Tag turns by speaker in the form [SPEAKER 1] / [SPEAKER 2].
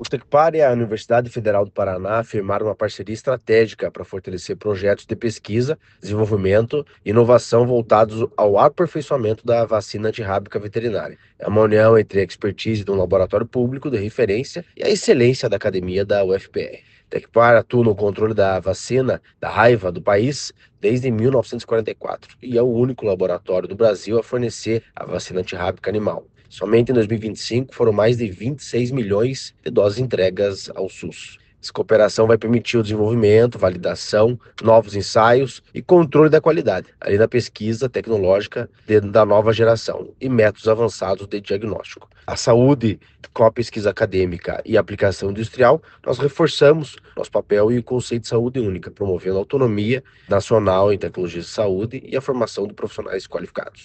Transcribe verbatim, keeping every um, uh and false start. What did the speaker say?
[SPEAKER 1] Tecpar e a Universidade Federal do Paraná firmaram uma parceria estratégica para fortalecer projetos de pesquisa, desenvolvimento e inovação voltados ao aperfeiçoamento da vacina antirrábica veterinária. É uma união entre a expertise de um laboratório público de referência e a excelência da academia da U F P R. Tecpar atua no controle da vacina da raiva do país desde mil novecentos e quarenta e quatro e é o único laboratório do Brasil a fornecer a vacina antirrábica animal. Somente em dois mil e vinte e cinco foram mais de vinte e seis milhões de doses entregas ao SUS. Essa cooperação vai permitir o desenvolvimento, validação, novos ensaios e controle da qualidade, além da pesquisa tecnológica de- da nova geração e métodos avançados de diagnóstico. A saúde, com a pesquisa acadêmica e a aplicação industrial, nós reforçamos nosso papel e o conceito de saúde única, promovendo a autonomia nacional em tecnologias de saúde e a formação de profissionais qualificados.